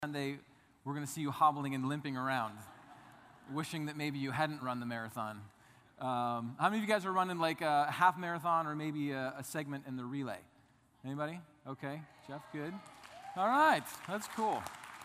Sunday, we're going to see you hobbling and limping around, wishing that maybe you hadn't run the marathon. How many of you guys are running like a half marathon or maybe a segment in the relay? Anybody? Okay, Jeff, good. All right, that's cool.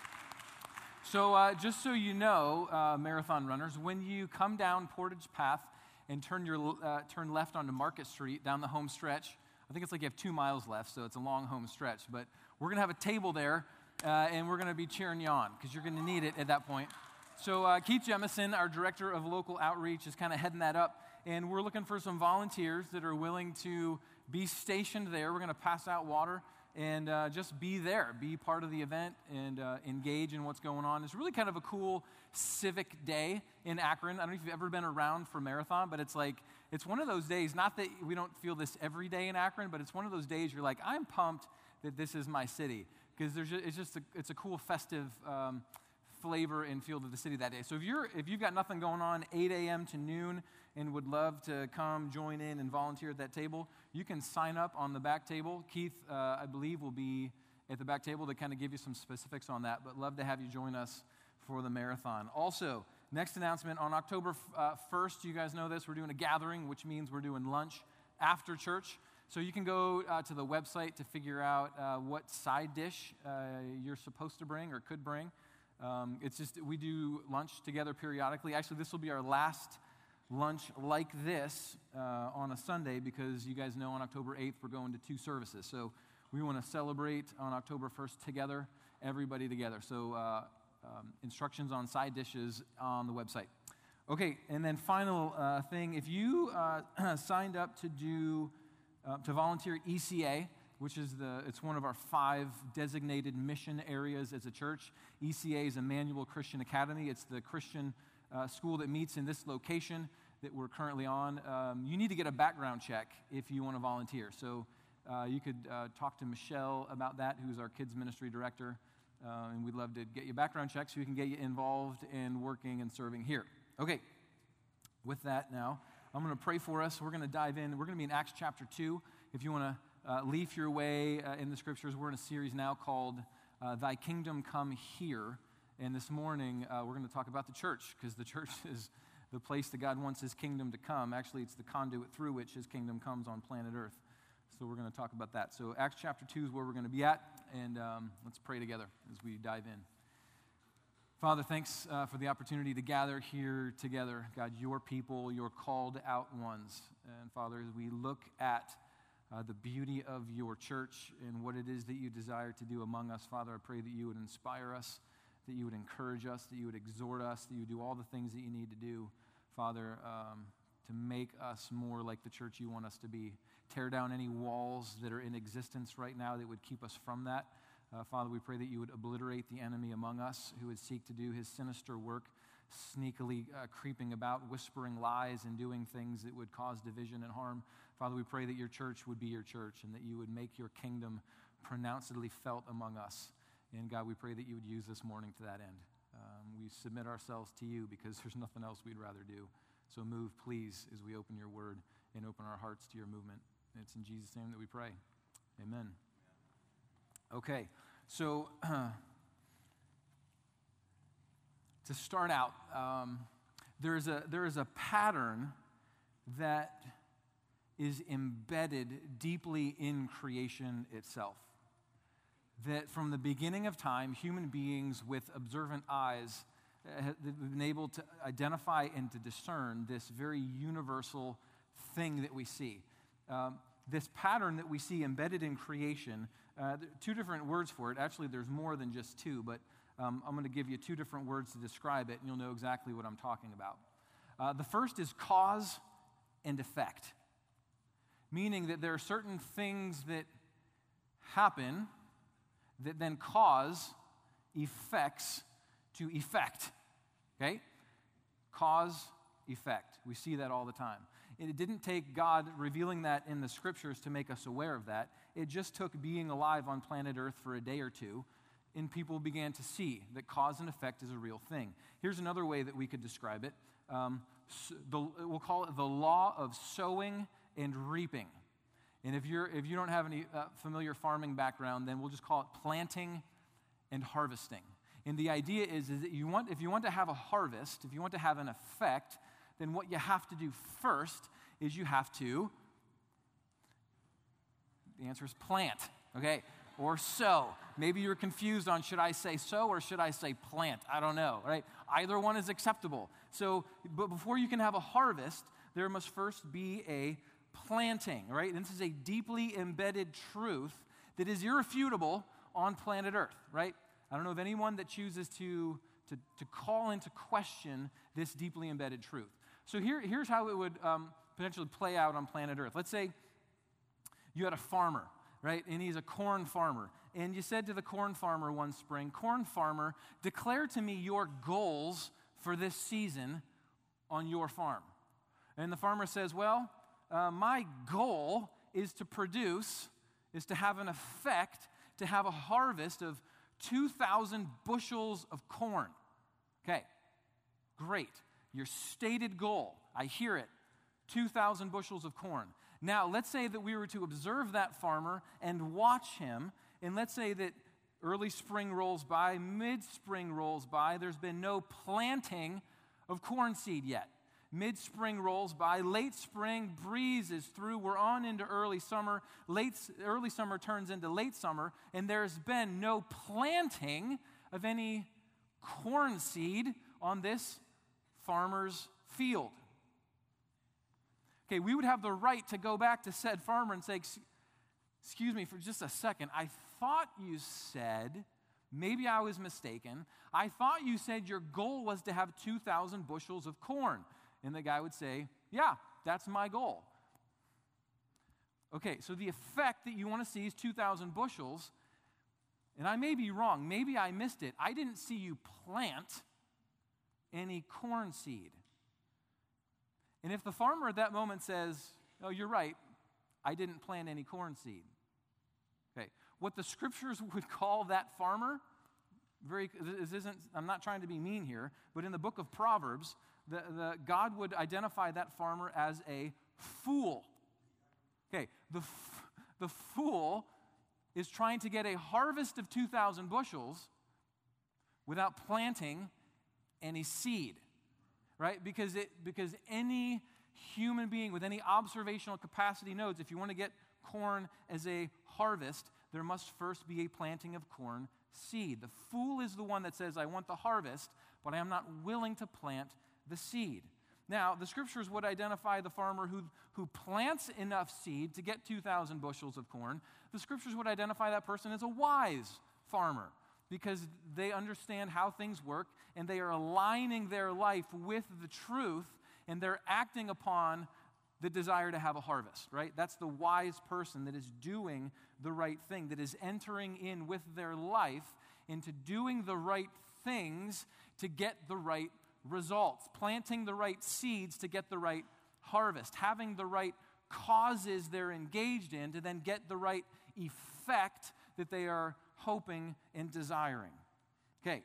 So just so you know, marathon runners, when you come down Portage Path and turn left onto Market Street down the home stretch, I think it's like you have 2 miles left, so it's a long home stretch, but we're going to have a table there. And we're going to be cheering you on because you're going to need it at that point. So Keith Jemison, our Director of Local Outreach, is kind of heading that up. And we're looking for some volunteers that are willing to be stationed there. We're going to pass out water and just be there, be part of the event and engage in what's going on. It's really kind of a cool civic day in Akron. I don't know if you've ever been around for a marathon, but it's one of those days, not that we don't feel this every day in Akron, but it's one of those days you're like, I'm pumped that this is my city. Because it's a cool festive flavor and feel to the city that day. So if you've got nothing going on 8 a.m. to noon and would love to come join in and volunteer at that table, you can sign up on the back table. Keith, I believe, will be at the back table to kind of give you some specifics on that. But love to have you join us for the marathon. Also, next announcement on October 1st, you guys know this, we're doing a gathering, which means we're doing lunch after church. So you can go to the website to figure out what side dish you're supposed to bring or could bring. It's just we do lunch together periodically. Actually, this will be our last lunch like this on a Sunday because you guys know on October 8th we're going to 2 services. So we want to celebrate on October 1st together, everybody together. So instructions on side dishes on the website. Okay, and then final thing, if you signed up to volunteer at ECA, which is it's one of our 5 designated mission areas as a church. ECA is Emmanuel Christian Academy. It's the Christian school that meets in this location that we're currently on. You need to get a background check if you want to volunteer. So you could talk to Michelle about that, who's our kids ministry director, and we'd love to get you a background check so we can get you involved in working and serving here. Okay, with that now, I'm going to pray for us. We're going to dive in. We're going to be in Acts chapter 2. If you want to leaf your way in the scriptures, we're in a series now called Thy Kingdom Come Here. And this morning, we're going to talk about the church, because the church is the place that God wants his kingdom to come. Actually, it's the conduit through which his kingdom comes on planet Earth. So we're going to talk about that. So Acts chapter 2 is where we're going to be at. And let's pray together as we dive in. Father, thanks for the opportunity to gather here together. God, your people, your called out ones. And Father, as we look at the beauty of your church and what it is that you desire to do among us, Father, I pray that you would inspire us, that you would encourage us, that you would exhort us, that you would do all the things that you need to do, Father, to make us more like the church you want us to be. Tear down any walls that are in existence right now that would keep us from that. Father, we pray that you would obliterate the enemy among us who would seek to do his sinister work, sneakily creeping about, whispering lies and doing things that would cause division and harm. Father, we pray that your church would be your church and that you would make your kingdom pronouncedly felt among us. And God, we pray that you would use this morning to that end. We submit ourselves to you because there's nothing else we'd rather do. So move, please, as we open your word and open our hearts to your movement. And it's in Jesus' name that we pray. Amen. Okay, so to start out, there is a pattern that is embedded deeply in creation itself. That from the beginning of time, human beings with observant eyes have been able to identify and to discern this very universal thing that we see. This pattern that we see embedded in creation, 2 different words for it. Actually, there's more than just 2, but I'm going to give you 2 different words to describe it, and you'll know exactly what I'm talking about. The first is cause and effect, meaning that there are certain things that happen that then cause effects to effect, okay? Cause, effect. We see that all the time. And it didn't take God revealing that in the scriptures to make us aware of that. It just took being alive on planet Earth for a day or 2, and people began to see that cause and effect is a real thing. Here's another way that we could describe it. We'll call it the law of sowing and reaping. And if you don't have any familiar farming background, then we'll just call it planting and harvesting. And the idea is that if you want to have a harvest, if you want to have an effect, then what you have to do first is you have to, the answer is plant, okay? Or sow. Maybe you're confused on should I say sow or should I say plant? I don't know, right? Either one is acceptable. So, but before you can have a harvest, there must first be a planting, right? And this is a deeply embedded truth that is irrefutable on planet Earth, right? I don't know of anyone that chooses to call into question this deeply embedded truth. So here's how it would potentially play out on planet Earth. Let's say you had a farmer, right? And he's a corn farmer. And you said to the corn farmer one spring, "Corn farmer, declare to me your goals for this season on your farm." And the farmer says, "Well, my goal is to produce, is to have an effect, to have a harvest of 2,000 bushels of corn." Okay, great. Your stated goal, I hear it, 2,000 bushels of corn. Now, let's say that we were to observe that farmer and watch him, and let's say that early spring rolls by, mid-spring rolls by, there's been no planting of corn seed yet. Mid-spring rolls by, late spring breezes through, we're on into early summer, early summer turns into late summer, and there's been no planting of any corn seed on this farmer's field. Okay, we would have the right to go back to said farmer and say, "Excuse me for just a second, I thought you said, maybe I was mistaken, I thought you said your goal was to have 2,000 bushels of corn." And the guy would say, "Yeah, that's my goal." Okay, so the effect that you want to see is 2,000 bushels, and I may be wrong, maybe I missed it. I didn't see you plant any corn seed. And if the farmer at that moment says, "Oh, you're right, I didn't plant any corn seed." Okay, what the scriptures would call that farmer, I'm not trying to be mean here, but in the book of Proverbs, God would identify that farmer as a fool. Okay, the fool is trying to get a harvest of 2,000 bushels without planting any seed, right? Because any human being with any observational capacity knows if you want to get corn as a harvest, there must first be a planting of corn seed. The fool is the one that says, "I want the harvest, but I am not willing to plant the seed." Now, the scriptures would identify the farmer who plants enough seed to get 2,000 bushels of corn. The scriptures would identify that person as a wise farmer because they understand how things work and they are aligning their life with the truth and they're acting upon the desire to have a harvest, right? That's the wise person that is doing the right thing, that is entering in with their life into doing the right things to get the right results, planting the right seeds to get the right harvest, having the right causes they're engaged in to then get the right effect that they are hoping and desiring. Okay,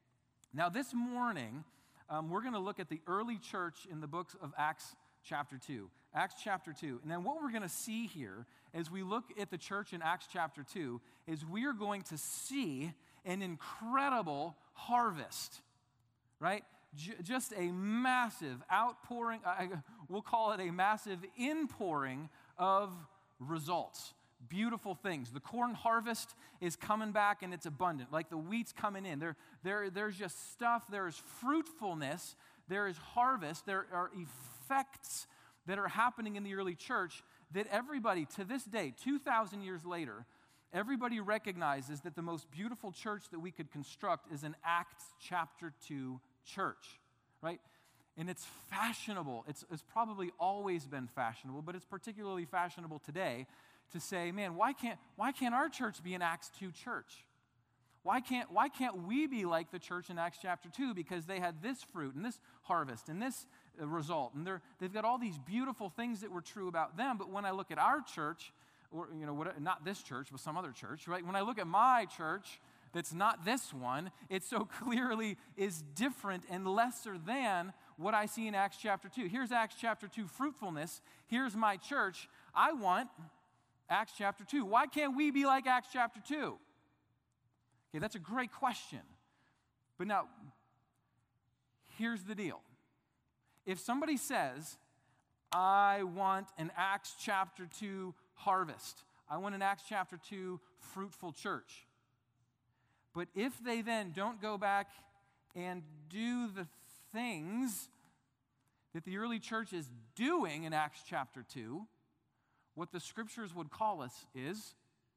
now this morning, we're going to look at the early church in the books of Acts chapter 2. Acts chapter 2. And then what we're going to see here as we look at the church in Acts chapter 2 is we are going to see an incredible harvest, right? Just a massive outpouring, we'll call it a massive inpouring of results. Beautiful things. The corn harvest is coming back and it's abundant, like the wheat's coming in. There's just stuff, there's fruitfulness, there is harvest, there are effects that are happening in the early church that everybody, to this day, 2,000 years later, everybody recognizes that the most beautiful church that we could construct is an Acts chapter 2 church, right? And it's fashionable. It's probably always been fashionable, but it's particularly fashionable today to say, man, why can't our church be an Acts 2 church? Why can't we be like the church in Acts chapter 2 because they had this fruit and this harvest and this result, and they've got all these beautiful things that were true about them, but when I look at our church, or not this church, but some other church, right? When I look at my church, that's not this one, it so clearly is different and lesser than what I see in Acts chapter 2. Here's Acts chapter 2 fruitfulness. Here's my church. I want Acts chapter 2. Why can't we be like Acts chapter 2? Okay, that's a great question. But now, here's the deal. If somebody says, I want an Acts chapter 2 harvest, I want an Acts chapter 2 fruitful church, but if they then don't go back and do the things that the early church is doing in Acts chapter 2, what the scriptures would call us is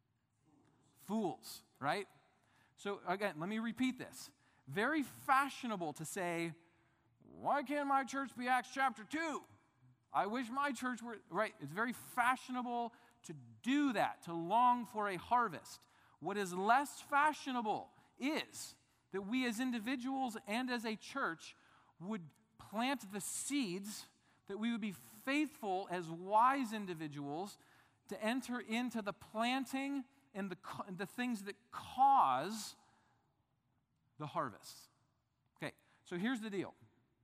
fools, right? So again, let me repeat this. Very fashionable to say, why can't my church be Acts chapter 2? I wish my church were, right? It's very fashionable to do that, to long for a harvest. What is less fashionable is that we as individuals and as a church would plant the seeds, that we would be faithful as wise individuals to enter into the planting and the things that cause the harvest. Okay, so here's the deal.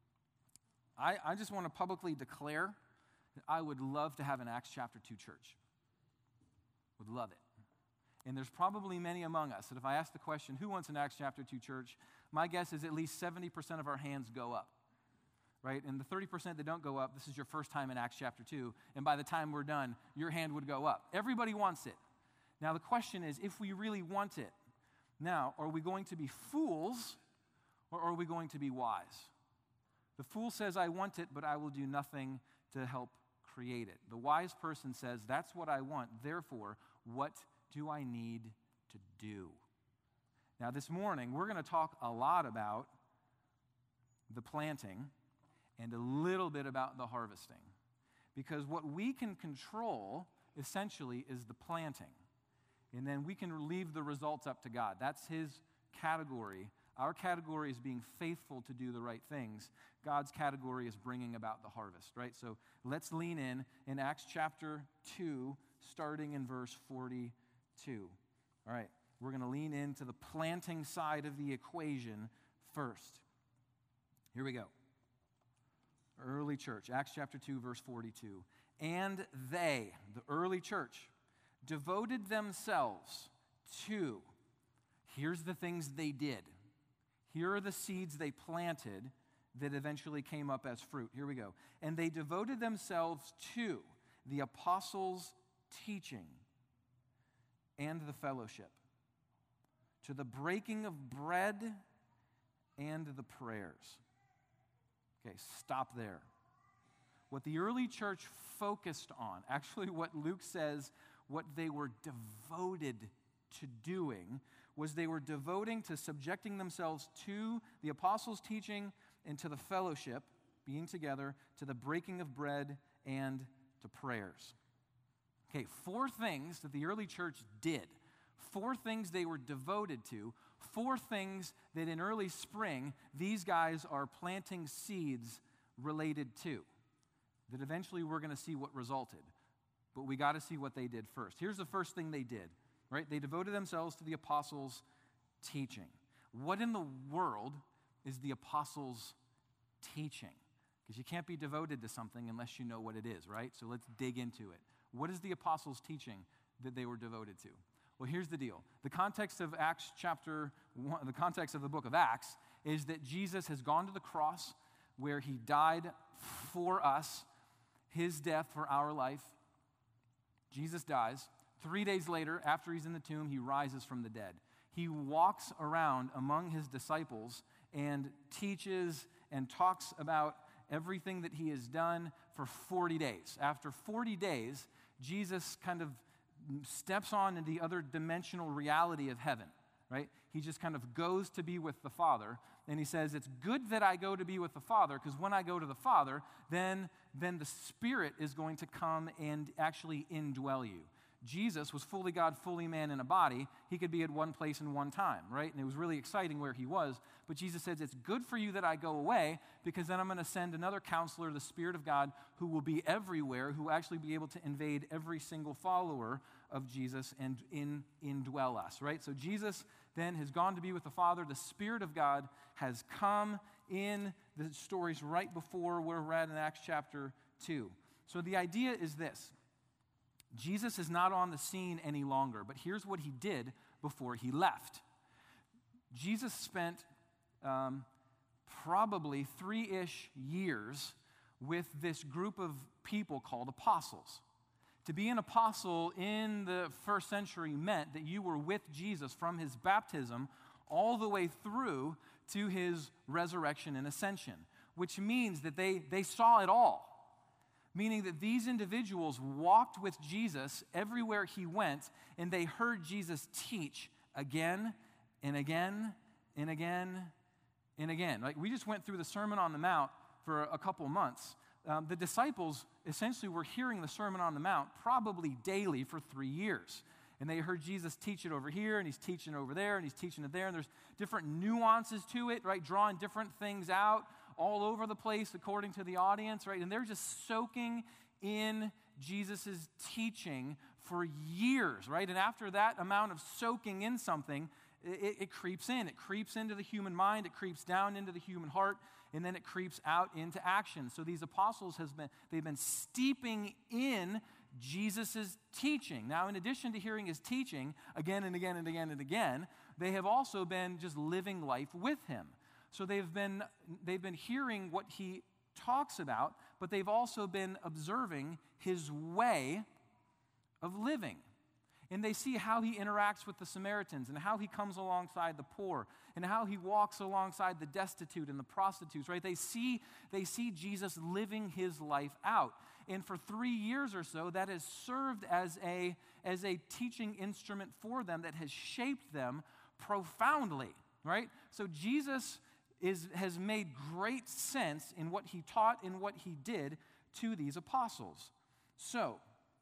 I just want to publicly declare that I would love to have an Acts chapter 2 church. Would love it. And there's probably many among us that if I ask the question, who wants an Acts chapter 2 church, my guess is at least 70% of our hands go up, right? And the 30% that don't go up, this is your first time in Acts chapter 2, and by the time we're done, your hand would go up. Everybody wants it. Now the question is, if we really want it, now, are we going to be fools or are we going to be wise? The fool says, I want it, but I will do nothing to help create it. The wise person says, that's what I want, therefore, what do I need to do? Now, this morning, we're going to talk a lot about the planting and a little bit about the harvesting. Because what we can control, essentially, is the planting. And then we can leave the results up to God. That's His category. Our category is being faithful to do the right things. God's category is bringing about the harvest, right? So let's lean in Acts chapter 2, starting in verse 42. All right, we're going to lean into the planting side of the equation first. Here we go. Early church, Acts chapter 2, verse 42. And they, the early church, devoted themselves to, here's the things they did. Here are the seeds they planted that eventually came up as fruit. Here we go. And they devoted themselves to the apostles' teaching and the fellowship, to the breaking of bread and the prayers. Okay, stop there. What the early church focused on, actually what Luke says, what they were devoted to doing, was they were devoting to subjecting themselves to the apostles' teaching and to the fellowship, being together, to the breaking of bread and to prayers. Okay, 4 things that the early church did. 4 things they were devoted to. 4 things that in early spring, these guys are planting seeds related to. That eventually we're going to see what resulted. But we got to see what they did first. Here's the first thing they did, right? They devoted themselves to the apostles' teaching. What in the world is the apostles' teaching? Because you can't be devoted to something unless you know what it is, right? So let's dig into it. What is the apostles' teaching that they were devoted to? Well, here's the deal. The context of Acts chapter 1, the context of the book of Acts, is that Jesus has gone to the cross where He died for us, His death for our life. Jesus dies. 3 days later, after He's in the tomb, He rises from the dead. He walks around among His disciples and teaches and talks about everything that He has done for 40 days. After 40 days, Jesus kind of steps on into the other dimensional reality of heaven, right? He just kind of goes to be with the Father, and He says, it's good that I go to be with the Father, because when I go to the Father, then the Spirit is going to come and actually indwell you. Jesus was fully God, fully man in a body. He could be at one place in one time, right? And it was really exciting where He was. But Jesus says, it's good for you that I go away, because then I'm going to send another counselor, the Spirit of God, who will be everywhere, who will actually be able to invade every single follower of Jesus and indwell us, right? So Jesus then has gone to be with the Father. The Spirit of God has come in the stories right before where we're at in Acts chapter 2. So the idea is this. Jesus is not on the scene any longer, but here's what He did before He left. Jesus spent probably 3-ish years with this group of people called apostles. To be an apostle in the first century meant that you were with Jesus from his baptism all the way through to his resurrection and ascension, which means that they saw it all. Meaning that these individuals walked with Jesus everywhere he went, and they heard Jesus teach again and again and again and again. Like, we just went through the Sermon on the Mount for a couple months. The disciples essentially were hearing the Sermon on the Mount probably daily for 3 years. And they heard Jesus teach it over here, and he's teaching over there, and he's teaching it there, and there's different nuances to it, right? Drawing different things out all over the place according to the audience, right? And they're just soaking in Jesus' teaching for years, right? And after that amount of soaking in something, it creeps in. It creeps into the human mind, it creeps down into the human heart, and then it creeps out into action. So these apostles, they've been steeping in Jesus' teaching. Now, in addition to hearing his teaching again and again and again and again, they have also been just living life with him. So they've been hearing what he talks about, but they've also been observing his way of living. And they see how he interacts with the Samaritans and how he comes alongside the poor and how he walks alongside the destitute and the prostitutes, right? They see Jesus living his life out. And for 3 years or so, that has served as a teaching instrument for them that has shaped them profoundly, right? So Jesus has made great sense in what he taught and what he did to these apostles. So,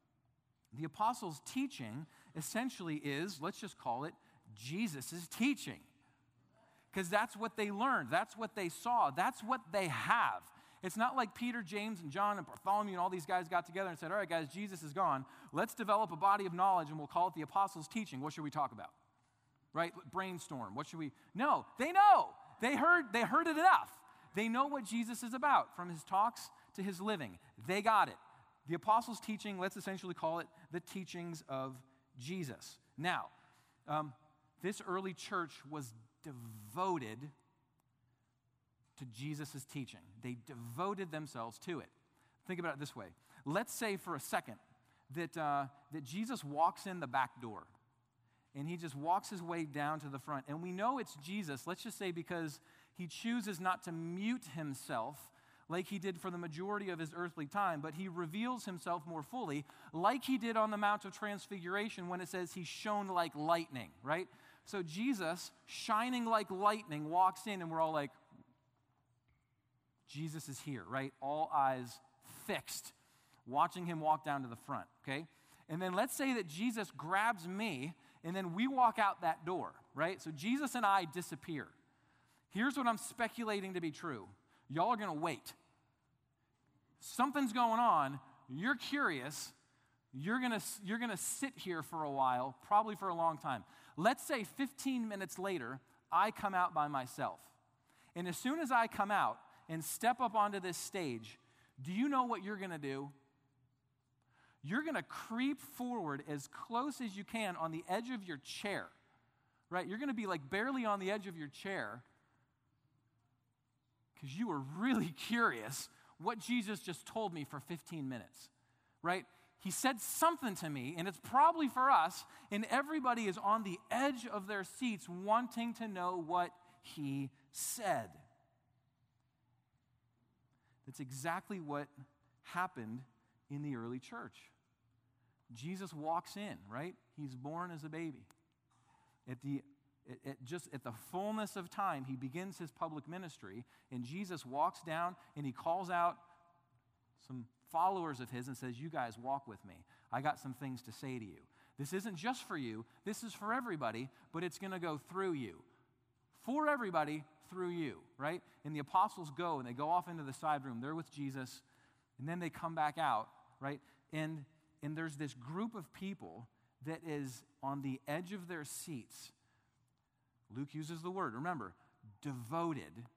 the apostles' teaching essentially is, let's just call it, Jesus' teaching. Because that's what they learned, that's what they saw, that's what they have. It's not like Peter, James, and John, and Bartholomew, and all these guys got together and said, all right, guys, Jesus is gone. Let's develop a body of knowledge, and we'll call it the apostles' teaching. What should we talk about? Right? Brainstorm. What should we? No, they know. They heard it enough. They know what Jesus is about, from his talks to his living. They got it. The apostles' teaching, let's essentially call it the teachings of Jesus. Now, this early church was devoted to Jesus' teaching. They devoted themselves to it. Think about it this way. Let's say for a second that Jesus walks in the back door, and he just walks his way down to the front. And we know it's Jesus, let's just say because he chooses not to mute himself like he did for the majority of his earthly time, but he reveals himself more fully, like he did on the Mount of Transfiguration when it says he shone like lightning, right? So Jesus, shining like lightning, walks in, and we're all like, Jesus is here, right? All eyes fixed, watching him walk down to the front, okay? And then let's say that Jesus grabs me, and then we walk out that door, right? So Jesus and I disappear. Here's what I'm speculating to be true. Y'all are going to wait. Something's going on. You're curious. You're going to sit here for a while, probably for a long time. Let's say 15 minutes later, I come out by myself. And as soon as I come out and step up onto this stage, do you know what you're going to do? You're going to creep forward as close as you can on the edge of your chair, right? You're going to be like barely on the edge of your chair because you were really curious what Jesus just told me for 15 minutes, right? He said something to me, and it's probably for us, and everybody is on the edge of their seats wanting to know what he said. That's exactly what happened in the early church. Jesus walks in, right? He's born as a baby. At the fullness of time, he begins his public ministry, and Jesus walks down and he calls out some followers of his and says, you guys walk with me. I got some things to say to you. This isn't just for you. This is for everybody, but it's going to go through you. For everybody, through you, right? And the apostles go, and they go off into the side room. They're with Jesus, and then they come back out, right? And there's this group of people that is on the edge of their seats. Luke uses the word, remember, devoted to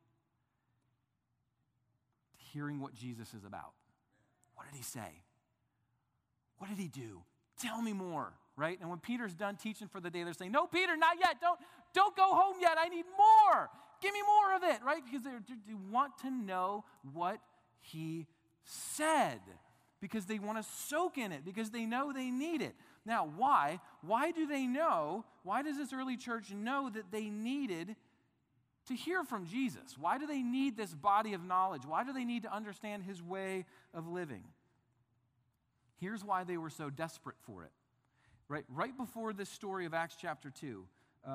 hearing what Jesus is about. What did he say? What did he do? Tell me more, right? And when Peter's done teaching for the day, they're saying, no, Peter, not yet. Don't go home yet. I need more. give me more of it, right? Because they want to know what he said, because they want to soak in it, because they know they need it. Now, why? Why do they know? Why does this early church know that they needed to hear from Jesus? Why do they need this body of knowledge? Why do they need to understand his way of living? Here's why they were so desperate for it. Right before this story of Acts chapter 2,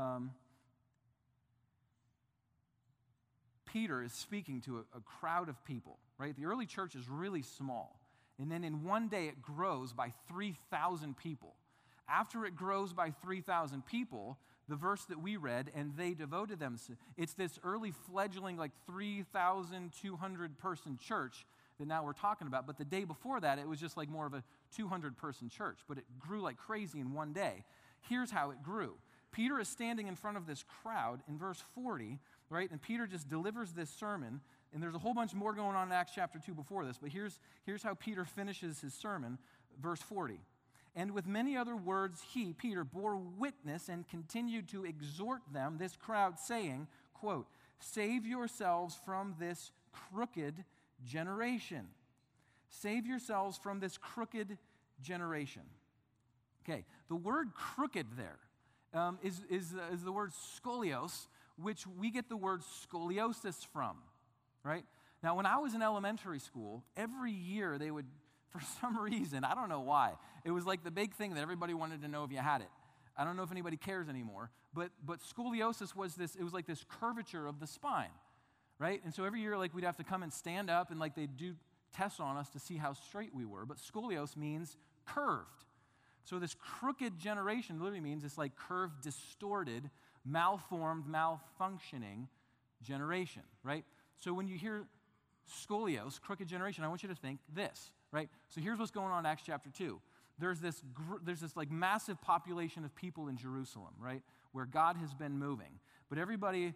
Peter is speaking to a crowd of people, right? The early church is really small. And then in one day it grows by 3,000 people. After it grows by 3,000 people, the verse that we read, and they devoted them, it's this early fledgling, like 3,200 person church that now we're talking about. But the day before that, it was just like more of a 200 person church. But it grew like crazy in one day. Here's how it grew. Peter is standing in front of this crowd in verse 40, right? And Peter just delivers this sermon. And there's a whole bunch more going on in Acts chapter 2 before this. But here's how Peter finishes his sermon, verse 40. And with many other words, he, Peter, bore witness and continued to exhort them, this crowd, saying, quote, save yourselves from this crooked generation. Save yourselves from this crooked generation. Okay, the word crooked there is the word scolios, which we get the word scoliosis from, right? Now, when I was in elementary school, every year they would, for some reason, I don't know why, it was like the big thing that everybody wanted to know if you had it. I don't know if anybody cares anymore, but scoliosis was like this curvature of the spine, right? And so every year, like, we'd have to come and stand up, and like they'd do tests on us to see how straight we were. But scolios means curved. So this crooked generation literally means it's like curved, distorted, malformed, malfunctioning generation, right? So when you hear scolios, crooked generation, I want you to think this, right? So here's what's going on in Acts chapter 2. There's this like massive population of people in Jerusalem, right, where God has been moving. But everybody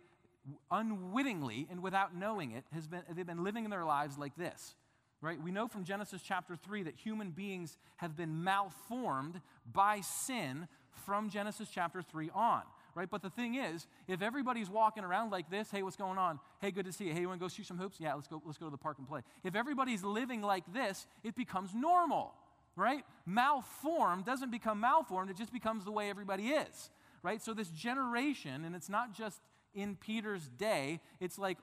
unwittingly and without knowing it they've been living their lives like this, right? We know from Genesis chapter 3 that human beings have been malformed by sin from Genesis chapter 3 on, right? But the thing is, if everybody's walking around like this, hey, what's going on? Hey, good to see you. Hey, you want to go shoot some hoops? Yeah, let's go to the park and play. If everybody's living like this, it becomes normal, right? Malformed doesn't become malformed, it just becomes the way everybody is, right? So this generation, and it's not just in Peter's day, it's like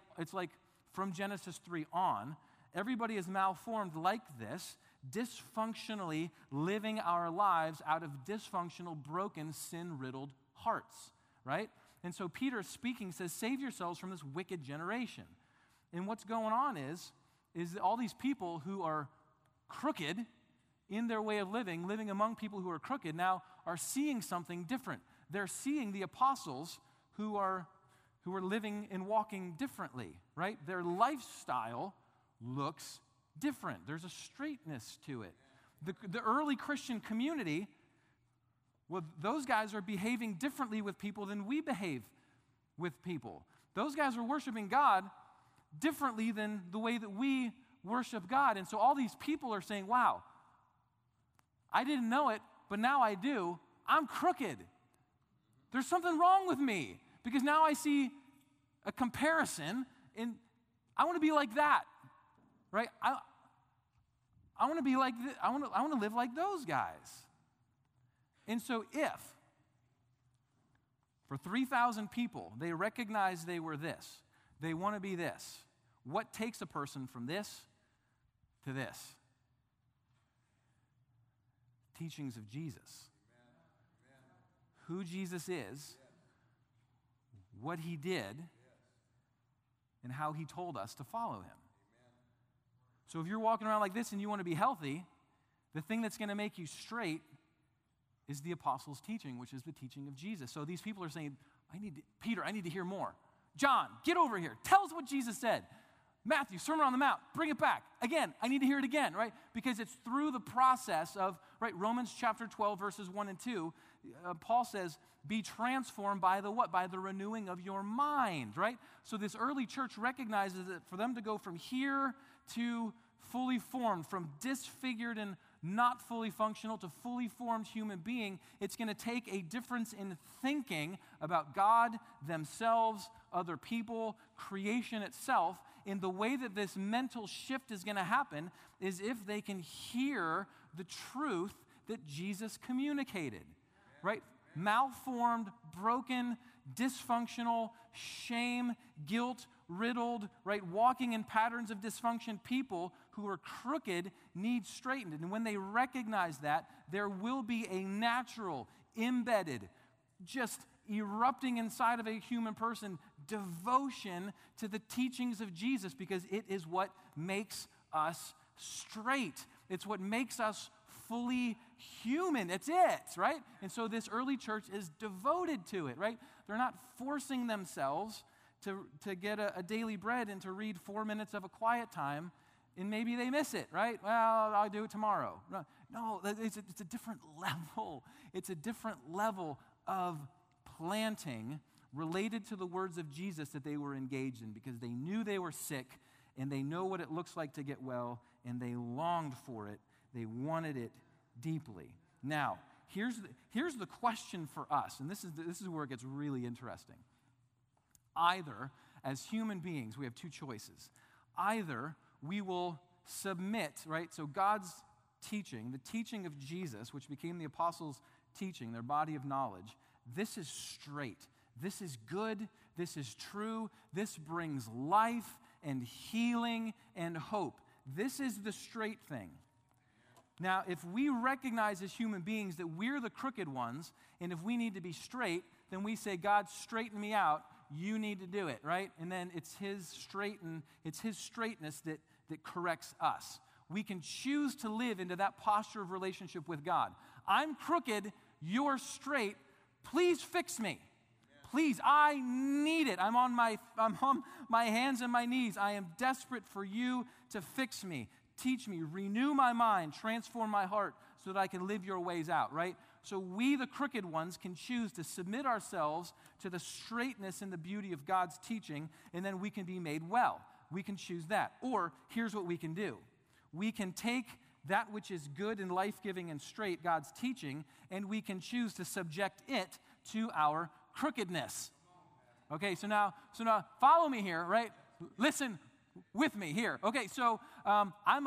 from Genesis 3 on, everybody is malformed like this, dysfunctionally living our lives out of dysfunctional, broken, sin-riddled hearts, right? And so Peter speaking says, save yourselves from this wicked generation. And what's going on is all these people who are crooked in their way of living among people who are crooked, now are seeing something different. They're seeing the apostles who are living and walking differently, right? Their lifestyle looks different. There's a straightness to it. The early Christian community, well, those guys are behaving differently with people than we behave with people. Those guys are worshiping God differently than the way that we worship God. And so all these people are saying, wow, I didn't know it, but now I do. I'm crooked. There's something wrong with me, because now I see a comparison, and I want to be like that, right? I want to be like I want to live like those guys. And so if for 3,000 people they recognize they were this, they want to be this, what takes a person from this to this? Teachings of Jesus. Who Jesus is, what he did, and how he told us to follow him. So if you're walking around like this and you want to be healthy, the thing that's going to make you straight is the apostles' teaching, which is the teaching of Jesus. So these people are saying, Peter, I need to hear more. John, get over here. Tell us what Jesus said. Matthew, Sermon on the Mount, bring it back. Again, I need to hear it again, right? Because it's through the process of, right, Romans chapter 12, verses 1 and 2, Paul says, be transformed by the what? By the renewing of your mind, right? So this early church recognizes that for them to go from here to fully formed, from disfigured and not fully functional to fully formed human being, it's going to take a difference in thinking about God, themselves, other people, creation itself. And the way that this mental shift is going to happen is if they can hear the truth that Jesus communicated, right? Malformed, broken, dysfunctional, shame, guilt, riddled, right? Walking in patterns of dysfunction people who are crooked need straightened. And when they recognize that, there will be a natural, embedded, just erupting inside of a human person devotion to the teachings of Jesus, because it is what makes us straight. It's what makes us fully human. It's it, right? And so this early church is devoted to it, right? They're not forcing themselves to get a daily bread and to read 4 minutes of a quiet time, and maybe they miss it, right? Well, I'll do it tomorrow. No, it's a different level. It's a different level of planting related to the words of Jesus that they were engaged in, because they knew they were sick, and they know what it looks like to get well, and they longed for it. They wanted it deeply. Now, here's the question for us, and this is where it gets really interesting. Either, as human beings, we have two choices. Either we will submit, right? So God's teaching, the teaching of Jesus, which became the apostles' teaching, their body of knowledge, this is straight. This is good. This is true. This brings life and healing and hope. This is the straight thing. Now, if we recognize as human beings that we're the crooked ones, and if we need to be straight, then we say, God, straighten me out. You need to do it, right? And then it's His straightness that corrects us. We can choose to live into that posture of relationship with God. I'm crooked, you're straight. Please fix me. Please, I need it. I'm on my hands and my knees. I am desperate for you to fix me. Teach me, renew my mind, transform my heart so that I can live your ways out, right? So we, the crooked ones, can choose to submit ourselves to the straightness and the beauty of God's teaching, and then we can be made well. We can choose that. Or here's what we can do. We can take that which is good and life-giving and straight, God's teaching, and we can choose to subject it to our crookedness. Okay, so now follow me here, right? Listen with me here. Okay, so I'm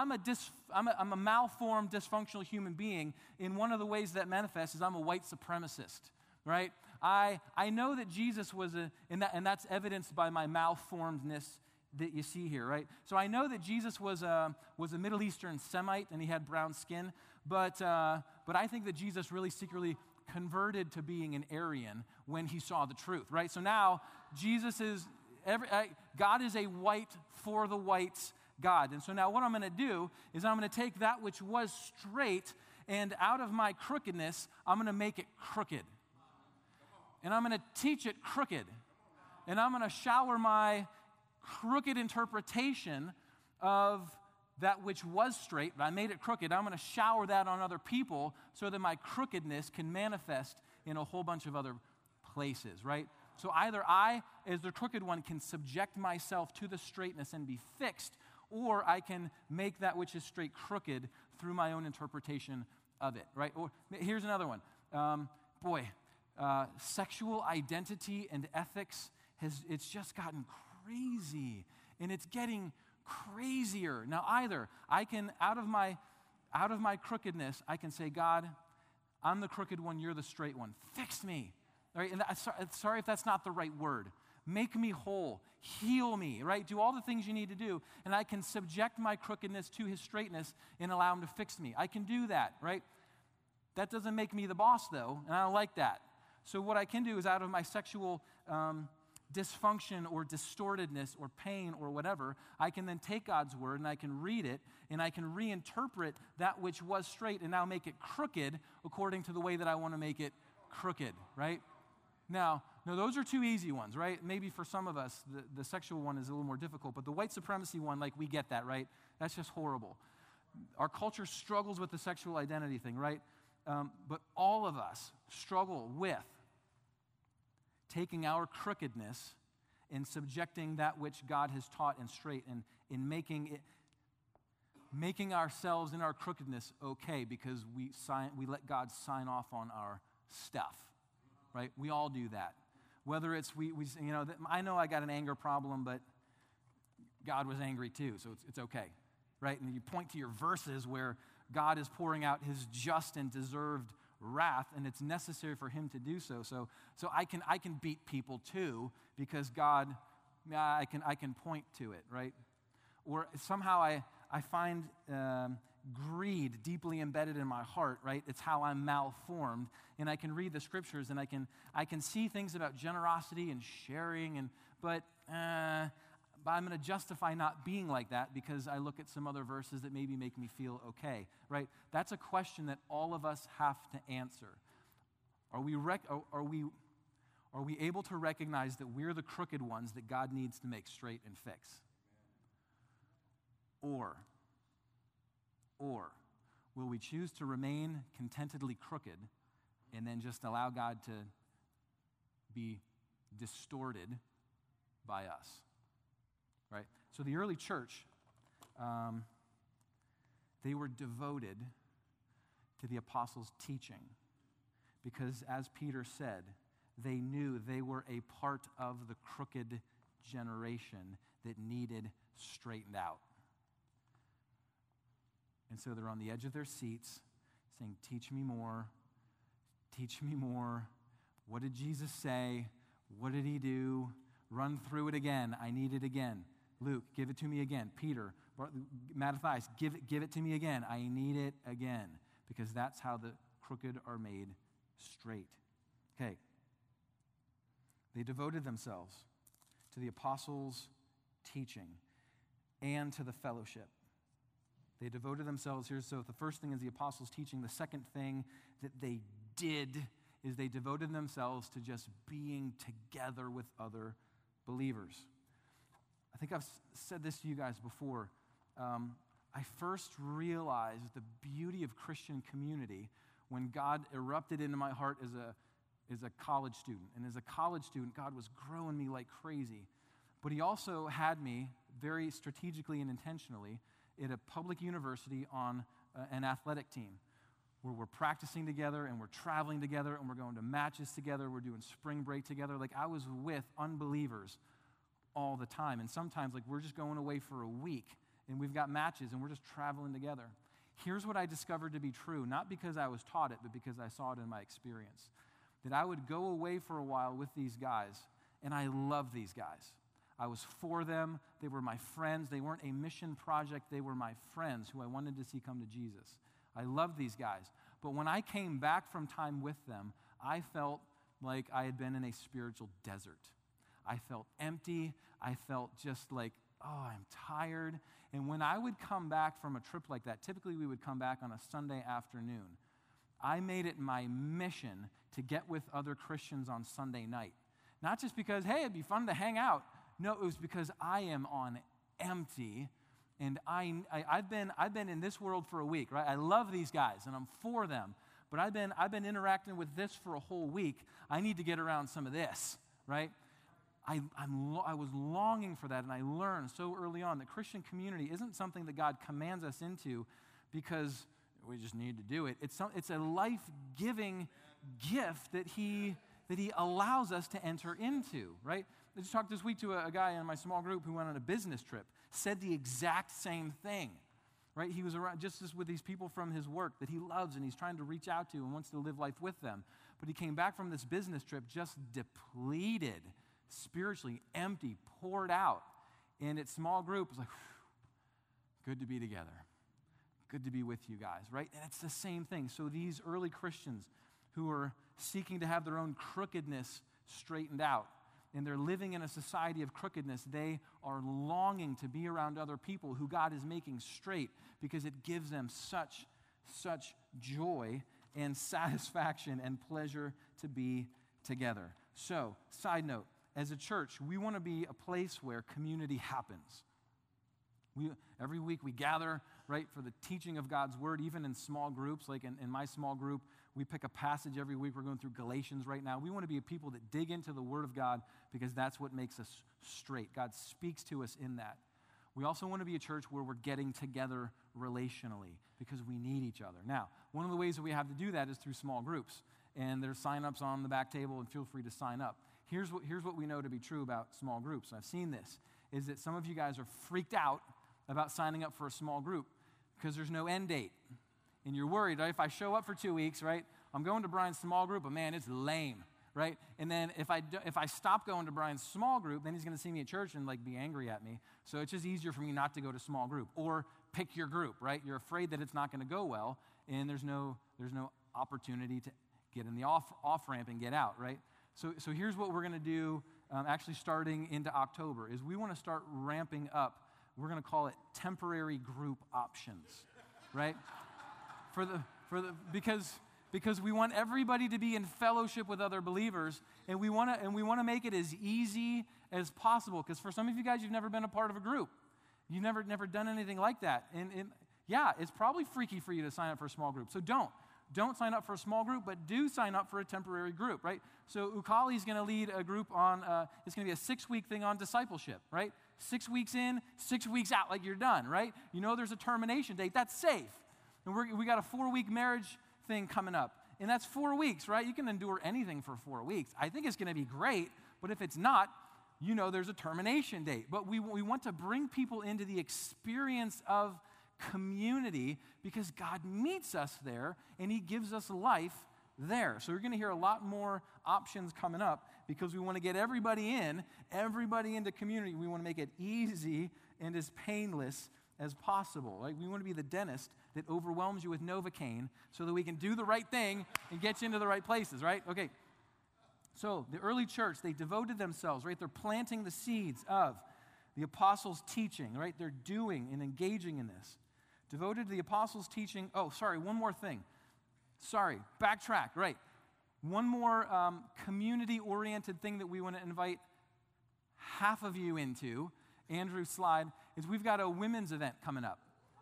a malformed, dysfunctional human being. In one of the ways that manifests is I'm a white supremacist, right? I know that Jesus was and that's evidenced by my malformedness that you see here, right? So I know that Jesus was a Middle Eastern Semite and he had brown skin, but I think that Jesus really secretly converted to being an Aryan when he saw the truth, right? So now Jesus is God is a white for the whites God. And so now what I'm going to do is I'm going to take that which was straight, and out of my crookedness, I'm going to make it crooked. And I'm going to teach it crooked. And I'm going to shower my crooked interpretation of that which was straight, but I made it crooked. I'm going to shower that on other people so that my crookedness can manifest in a whole bunch of other places, right? So either I, as the crooked one, can subject myself to the straightness and be fixed, or I can make that which is straight crooked through my own interpretation of it, right? Or here's another one. Sexual identity and ethics it's just gotten crazy, and it's getting crazier. Now either I can, out of my crookedness, I can say, God, I'm the crooked one, you're the straight one. Fix me. Right? And sorry if that's not the right word. Make me whole. Heal me, right? Do all the things you need to do, and I can subject my crookedness to His straightness and allow Him to fix me. I can do that, right? That doesn't make me the boss, though, and I don't like that. So what I can do is, out of my sexual dysfunction or distortedness or pain or whatever, I can then take God's word and I can read it and I can reinterpret that which was straight and now make it crooked according to the way that I want to make it crooked, right? Now, those are two easy ones, right? Maybe for some of us, the sexual one is a little more difficult, but the white supremacy one, like, we get that, right? That's just horrible. Our culture struggles with the sexual identity thing, right? But all of us struggle with taking our crookedness and subjecting that which God has taught and straight, and in making ourselves in our crookedness okay, because we let God sign off on our stuff. Right? We all do that. Whether it's, I know I got an anger problem, but God was angry too, so it's okay, right? And you point to your verses where God is pouring out his just and deserved wrath, and it's necessary for him to do so. So I can beat people too, because God, I can point to it, right? Or somehow I find greed deeply embedded in my heart, right? It's how I'm malformed, and I can read the scriptures, and I can see things about generosity and sharing, but I'm going to justify not being like that because I look at some other verses that maybe make me feel okay, right? That's a question that all of us have to answer. Are we able to recognize that we're the crooked ones that God needs to make straight and fix? Or will we choose to remain contentedly crooked and then just allow God to be distorted by us? Right? So the early church, they were devoted to the apostles' teaching because, as Peter said, they knew they were a part of the crooked generation that needed straightened out. And so they're on the edge of their seats saying, teach me more, teach me more. What did Jesus say? What did he do? Run through it again. I need it again. Luke, give it to me again. Peter, Matthias, give it to me again. I need it again. Because that's how the crooked are made straight. Okay. They devoted themselves to the apostles' teaching and to the fellowship. They devoted themselves here. So the first thing is the apostles' teaching. The second thing that they did is they devoted themselves to just being together with other believers. I think I've said this to you guys before. I first realized the beauty of Christian community when God erupted into my heart as a college student. And as a college student, God was growing me like crazy. But he also had me very strategically and intentionally at a public university on an athletic team where we're practicing together and we're traveling together and we're going to matches together. We're doing spring break together. Like, I was with unbelievers all the time. And sometimes, like, we're just going away for a week and we've got matches and we're just traveling together. Here's what I discovered to be true, not because I was taught it, but because I saw it in my experience. That I would go away for a while with these guys, and I love these guys. I was for them. They were my friends. They weren't a mission project. They were my friends who I wanted to see come to Jesus. I loved these guys. But when I came back from time with them, I felt like I had been in a spiritual desert. I felt empty. I felt just like, oh, I'm tired. And when I would come back from a trip like that, typically we would come back on a Sunday afternoon. I made it my mission to get with other Christians on Sunday night. Not just because, hey, it'd be fun to hang out. No, it was because I am on empty, and I've been in this world for a week, right? I love these guys, and I'm for them, but I've been interacting with this for a whole week. I need to get around some of this, right? I was longing for that, and I learned so early on that Christian community isn't something that God commands us into because we just need to do it. It's a life-giving gift that He allows us to enter into, right? I just talked this week to a guy in my small group who went on a business trip, said the exact same thing, right? He was around just with these people from his work that he loves and he's trying to reach out to and wants to live life with them. But he came back from this business trip just depleted, spiritually empty, poured out. And at small group, it was like, good to be together. Good to be with you guys, right? And it's the same thing. So these early Christians who are seeking to have their own crookedness straightened out, and they're living in a society of crookedness, they are longing to be around other people who God is making straight because it gives them such joy and satisfaction and pleasure to be together. So, side note, as a church, we want to be a place where community happens. Every week we gather, right, for the teaching of God's word, even in small groups. Like in my small group, we pick a passage every week. We're going through Galatians right now. We want to be a people that dig into the word of God because that's what makes us straight. God speaks to us in that. We also want to be a church where we're getting together relationally because we need each other. Now, one of the ways that we have to do that is through small groups. And there's sign-ups on the back table, and feel free to sign up. here's what we know to be true about small groups. And I've seen this, is that some of you guys are freaked out about signing up for a small group because there's no end date. And you're worried, right? If I show up for 2 weeks, right, I'm going to Brian's small group, but man, it's lame, right? And then if I stop going to Brian's small group, then he's going to see me at church and like be angry at me. So it's just easier for me not to go to small group or pick your group, right? You're afraid that it's not going to go well, and there's no opportunity to get in the off-ramp and get out, right? So here's what we're going to do, actually starting into October, is we want to start ramping up. We're going to call it temporary group options, right? Because we want everybody to be in fellowship with other believers, and we want to make it as easy as possible. Because for some of you guys, you've never been a part of a group, you've never done anything like that, and yeah, it's probably freaky for you to sign up for a small group. So don't sign up for a small group, but do sign up for a temporary group, right? So Ukali is going to lead a group on, it's going to be a 6-week thing on discipleship, right? 6 weeks in, 6 weeks out, like you're done, right? You know there's a termination date. That's safe. And we got a 4-week marriage thing coming up. And that's 4 weeks, right? You can endure anything for 4 weeks. I think it's going to be great, but if it's not, you know there's a termination date. But we want to bring people into the experience of community because God meets us there and he gives us life there. So you're going to hear a lot more options coming up because we want to get everybody into community. We want to make it easy and as painless as possible. Right? We want to be the dentist that overwhelms you with Novocaine so that we can do the right thing and get you into the right places, right? Okay. So the early church, they devoted themselves, right? They're planting the seeds of the apostles' teaching, right? They're doing and engaging in this. Devoted to the apostles' teaching. Oh, sorry, one more thing. Sorry, backtrack, right. One more community-oriented thing that we want to invite half of you into, Andrew's slide, is we've got a women's event coming up.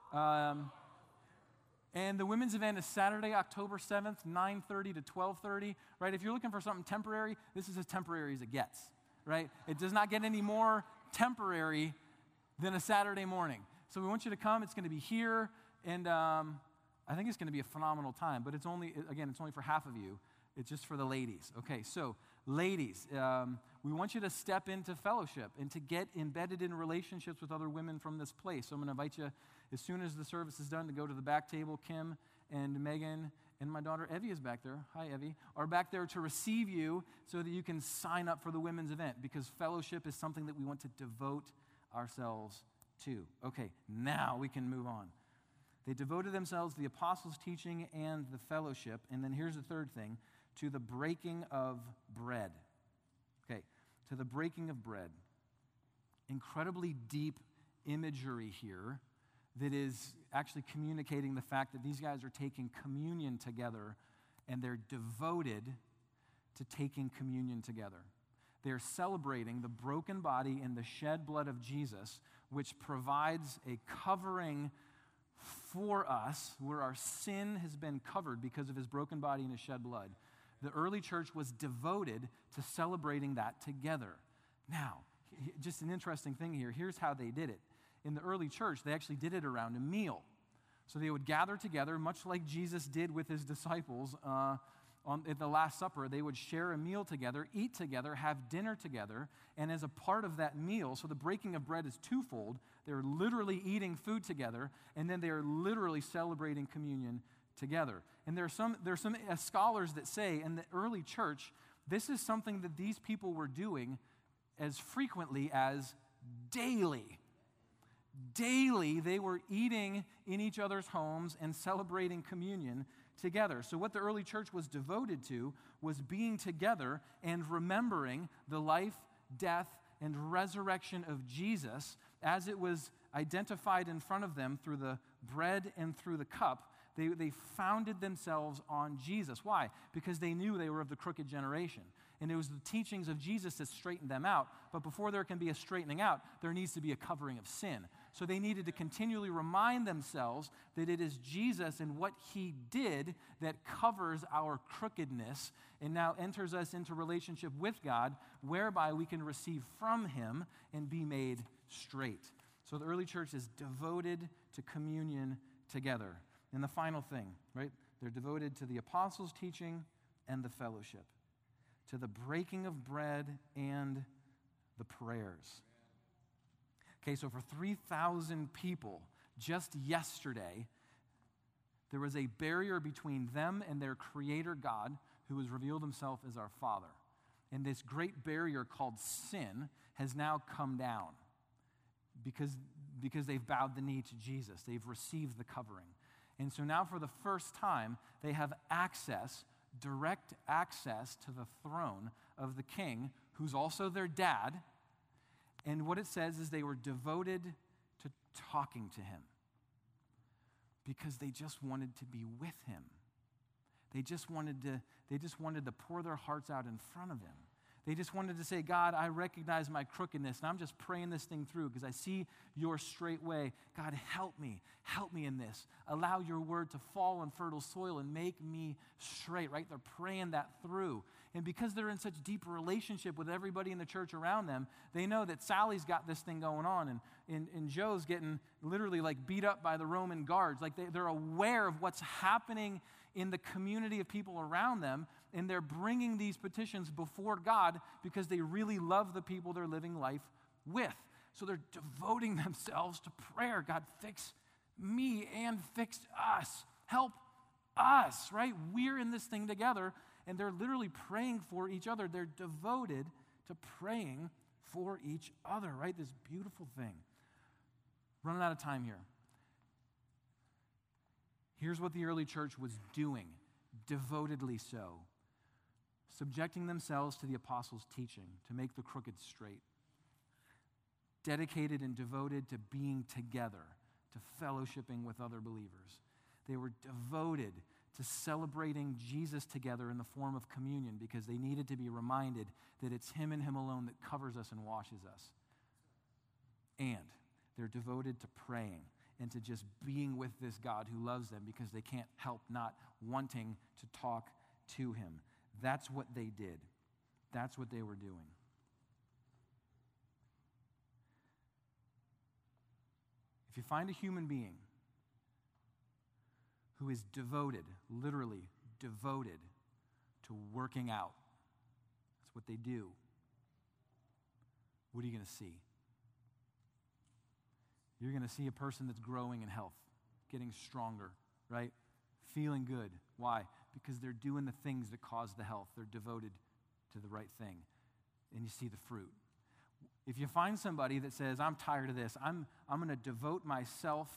And the women's event is Saturday, October 7th, 9:30 to 12:30, right? If you're looking for something temporary, this is as temporary as it gets, right? It does not get any more temporary than a Saturday morning. So we want you to come. It's going to be here, and I think it's going to be a phenomenal time. But it's only for half of you. It's just for the ladies. Okay, so ladies, we want you to step into fellowship and to get embedded in relationships with other women from this place. So I'm going to invite you, as soon as the service is done, to go to the back table. Kim and Megan and my daughter Evie is back there. Hi, Evie. Are back there to receive you so that you can sign up for the women's event because fellowship is something that we want to devote ourselves to. Okay, now we can move on. They devoted themselves to the apostles' teaching and the fellowship. And then here's the third thing, to the breaking of bread. Okay, to the breaking of bread. Incredibly deep imagery here that is actually communicating the fact that these guys are taking communion together and they're devoted to taking communion together. They're celebrating the broken body and the shed blood of Jesus, which provides a covering for us where our sin has been covered because of his broken body and his shed blood. The early church was devoted to celebrating that together. Now, just an interesting thing here. Here's how they did it. In the early church, they actually did it around a meal. So they would gather together, much like Jesus did with his disciples at the Last Supper. They would share a meal together, eat together, have dinner together, and as a part of that meal, so the breaking of bread is twofold. They're literally eating food together, and then they're literally celebrating communion together. And there are some scholars that say in the early church, this is something that these people were doing as frequently as daily. Daily, they were eating in each other's homes and celebrating communion together. So what the early church was devoted to was being together and remembering the life, death, and resurrection of Jesus as it was identified in front of them through the bread and through the cup. They founded themselves on Jesus. Why? Because they knew they were of the crooked generation. And it was the teachings of Jesus that straightened them out. But before there can be a straightening out, there needs to be a covering of sin. So they needed to continually remind themselves that it is Jesus and what he did that covers our crookedness and now enters us into relationship with God, whereby we can receive from him and be made straight. So the early church is devoted to communion together. And the final thing, right? They're devoted to the apostles' teaching and the fellowship. to the breaking of bread and the prayers. Okay, so for 3,000 people, just yesterday, there was a barrier between them and their Creator God, who has revealed himself as our Father. And this great barrier called sin has now come down because they've bowed the knee to Jesus. They've received the covering. And so now for the first time, they have access, direct access to the throne of the King, who's also their dad. And what it says is they were devoted to talking to him because they just wanted to be with him. They just wanted to pour their hearts out in front of him. They just wanted to say, God, I recognize my crookedness, and I'm just praying this thing through because I see your straight way. God, help me in this. Allow your word to fall on fertile soil and make me straight, right? They're praying that through. And because they're in such deep relationship with everybody in the church around them, they know that Sally's got this thing going on, and Joe's getting literally like beat up by the Roman guards. Like they're aware of what's happening in the community of people around them, and they're bringing these petitions before God because they really love the people they're living life with. So they're devoting themselves to prayer. God, fix me and fix us. Help us, right? We're in this thing together, and they're literally praying for each other. They're devoted to praying for each other, right? This beautiful thing. Running out of time here. Here's what the early church was doing, devotedly so. Subjecting themselves to the apostles' teaching to make the crooked straight. Dedicated and devoted to being together, to fellowshipping with other believers. They were devoted to celebrating Jesus together in the form of communion because they needed to be reminded that it's him and him alone that covers us and washes us. And they're devoted to praying and to just being with this God who loves them because they can't help not wanting to talk to him. That's what they did. That's what they were doing. If you find a human being who is devoted, literally devoted to working out, that's what they do, what are you going to see? You're going to see a person that's growing in health, getting stronger, right? Feeling good. Why? Because they're doing the things that cause the health. They're devoted to the right thing. And you see the fruit. If you find somebody that says, I'm tired of this, I'm going to devote myself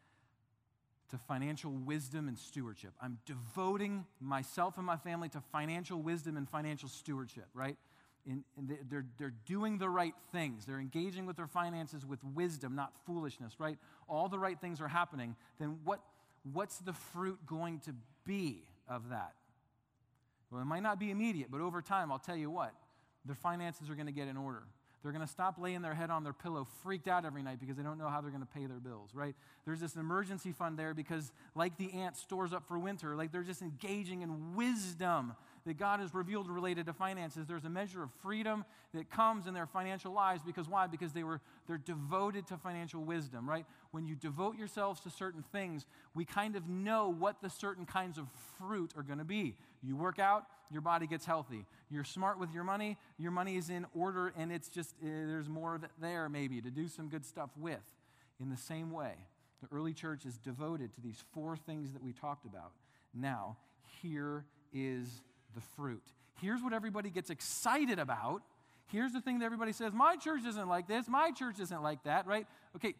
to financial wisdom and stewardship. I'm devoting myself and my family to financial wisdom and financial stewardship, right? And they're doing the right things. They're engaging with their finances with wisdom, not foolishness, right? All the right things are happening. Then what's the fruit going to be of that? Well, it might not be immediate, but over time, I'll tell you what, their finances are going to get in order. They're going to stop laying their head on their pillow freaked out every night because they don't know how they're going to pay their bills, right? There's this emergency fund there because like the ant stores up for winter, like they're just engaging in wisdom that God has revealed related to finances. There's a measure of freedom that comes in their financial lives because why? Because they're devoted to financial wisdom, right? When you devote yourselves to certain things, we kind of know what the certain kinds of fruit are going to be. You work out, your body gets healthy. You're smart with your money is in order, and it's just, there's more of it there maybe to do some good stuff with. In the same way, the early church is devoted to these four things that we talked about. Now, here is the fruit. Here's what everybody gets excited about. Here's the thing that everybody says, my church isn't like this, my church isn't like that, right? Okay,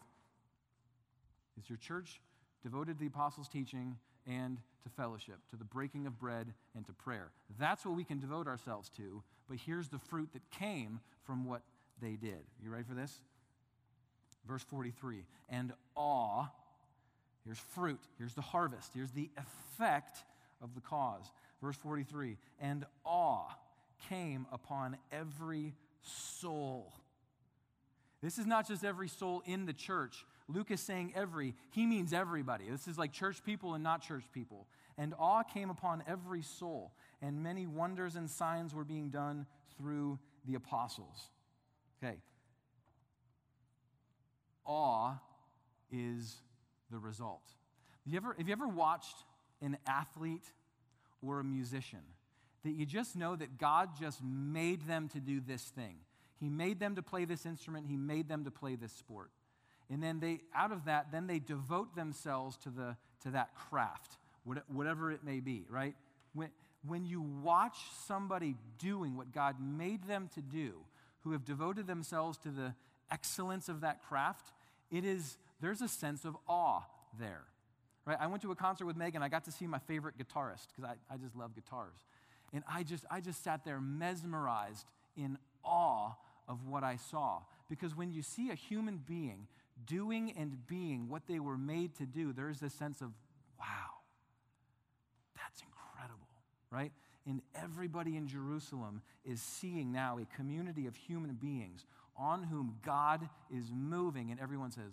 is your church devoted to the apostles' teaching and to fellowship, to the breaking of bread and to prayer? That's what we can devote ourselves to, but here's the fruit that came from what they did. You ready for this? Verse 43, and awe, here's fruit, here's the harvest, here's the effect of the cause. Verse 43, and awe came upon every soul. This is not just every soul in the church. Luke is saying every. He means everybody. This is like church people and not church people. And awe came upon every soul, and many wonders and signs were being done through the apostles. Okay. Awe is the result. Have you ever watched an athlete or a musician? that you just know that God just made them to do this thing. He made them to play this instrument. He made them to play this sport. And then out of that, then they devote themselves to that craft, whatever it may be, right? When you watch somebody doing what God made them to do, who have devoted themselves to the excellence of that craft, there's a sense of awe there, right? I went to a concert with Megan. I got to see my favorite guitarist because I just love guitars. And I just sat there mesmerized in awe of what I saw. Because when you see a human being doing and being what they were made to do, there's this sense of, wow, that's incredible, right? And everybody in Jerusalem is seeing now a community of human beings on whom God is moving, and everyone says,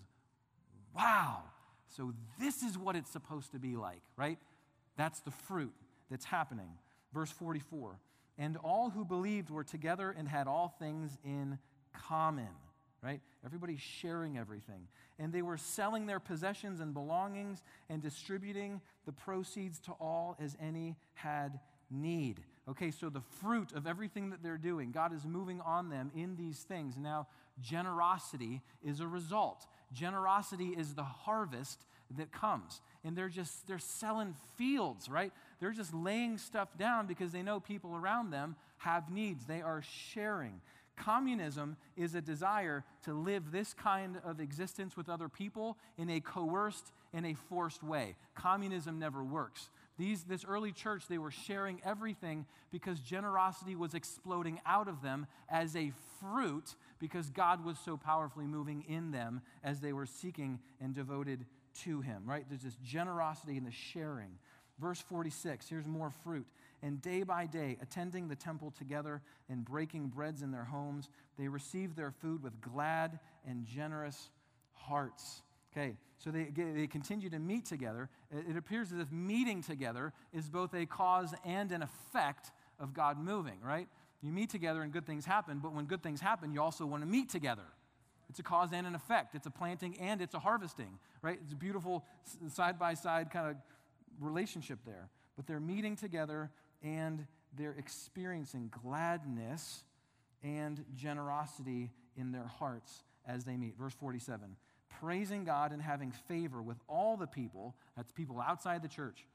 wow, so this is what it's supposed to be like, right? That's the fruit that's happening. Verse 44, and all who believed were together and had all things in common, right? Everybody's sharing everything. And they were selling their possessions and belongings and distributing the proceeds to all as any had need. Okay, so the fruit of everything that they're doing, God is moving on them in these things. Now, generosity is a result. Generosity is the harvest that comes. And they're selling fields, right? They're just laying stuff down because they know people around them have needs. They are sharing. Communism is a desire to live this kind of existence with other people in a coerced and a forced way. Communism never works. This early church, they were sharing everything because generosity was exploding out of them as a fruit because God was so powerfully moving in them as they were seeking and devoted to him, right? There's this generosity and the sharing. Verse 46, here's more fruit. And day by day, attending the temple together and breaking breads in their homes, they received their food with glad and generous hearts. Okay, so they continue to meet together. It appears as if meeting together is both a cause and an effect of God moving, right? You meet together and good things happen, but when good things happen, you also want to meet together. It's a cause and an effect. It's a planting and it's a harvesting, right? It's a beautiful side-by-side kind of relationship there. But they're meeting together and they're experiencing gladness and generosity in their hearts as they meet. Verse 47, praising God and having favor with all the people, that's people outside the church,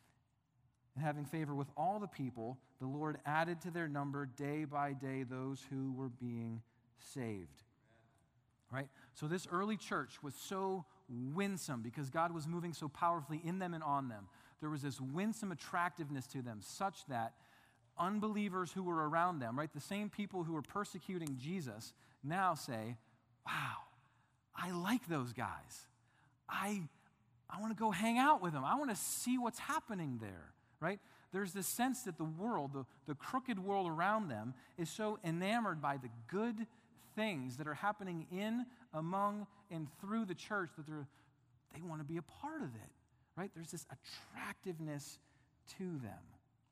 and having favor with all the people, the Lord added to their number day by day those who were being saved. Right? So this early church was so winsome because God was moving so powerfully in them and on them. There was this winsome attractiveness to them such that unbelievers who were around them, right, the same people who were persecuting Jesus now say, wow, I like those guys. I want to go hang out with them. I want to see what's happening there, right? There's this sense that the world, the crooked world around them is so enamored by the good things that are happening in, among, and through the church that they want to be a part of it, right? There's this attractiveness to them.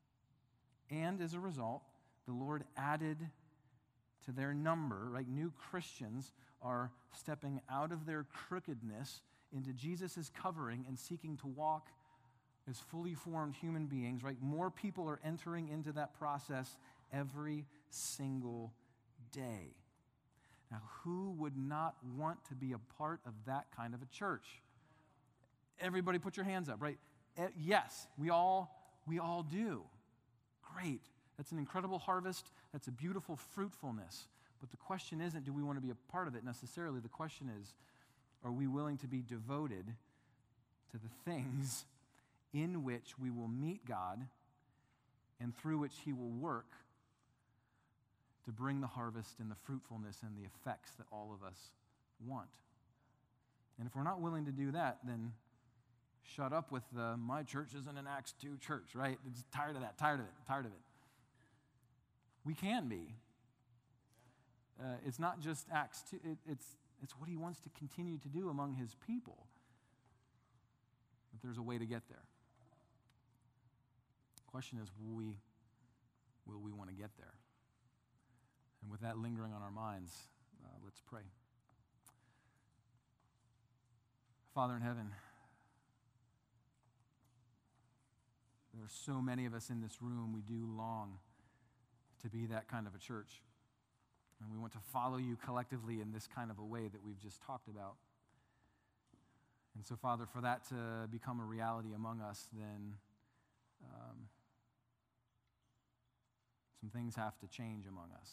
And as a result, the Lord added to their number, right? New Christians are stepping out of their crookedness into Jesus' covering and seeking to walk as fully formed human beings, right? More people are entering into that process every single day. Now, who would not want to be a part of that kind of a church? Everybody put your hands up, right? Yes, we all do. Great. That's an incredible harvest. That's a beautiful fruitfulness. But the question isn't, do we want to be a part of it necessarily? The question is, are we willing to be devoted to the things in which we will meet God and through which he will work to bring the harvest and the fruitfulness and the effects that all of us want? And if we're not willing to do that, then shut up with the, my church isn't an Acts 2 church, right? It's tired of that, tired of it. We can be. It's not just Acts 2, it's what he wants to continue to do among his people. But there's a way to get there. The question is, will we want to get there? And with that lingering on our minds, let's pray. Father in heaven, There are so many of us in this room, we do long to be that kind of a church. And we want to follow you collectively in this kind of a way that we've just talked about. And so, Father, for that to become a reality among us, then some things have to change among us.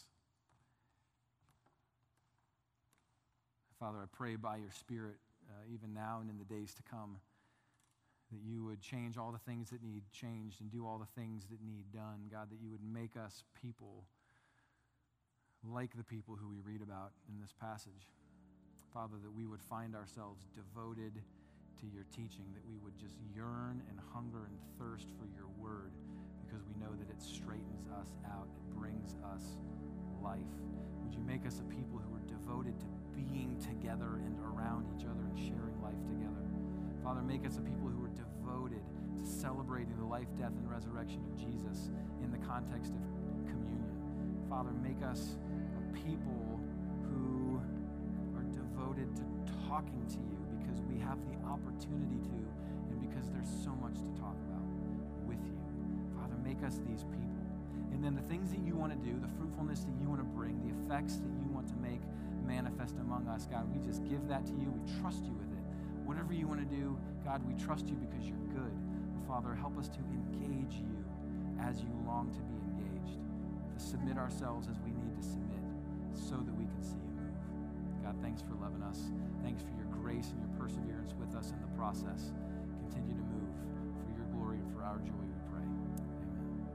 Father, I pray by your Spirit, even now and in the days to come, that you would change all the things that need changed and do all the things that need done. God, that you would make us people like the people who we read about in this passage. Father, that we would find ourselves devoted to your teaching, that we would just yearn and hunger and thirst for your word, because we know that it straightens us out, it brings us life. Would you make us a people who are devoted to being together and around each other and sharing life together? Father, make us a people who are devoted to celebrating the life, death, and resurrection of Jesus in the context of communion. Father, make us a people who are devoted to talking to you because we have the opportunity to, and because there's so much to talk about with you. Father, make us these people. And then the things that you want to do, the fruitfulness that you want to bring, the effects that you want to make manifest among us, God, we just give that to you. We trust you with it. Whatever you want to do, God, we trust you because you're good. Father, help us to engage you as you long to be engaged, to submit ourselves as we need to submit so that we can see you move. God, thanks for loving us. Thanks for your grace and your perseverance with us in the process. Continue to move for your glory and for our joy.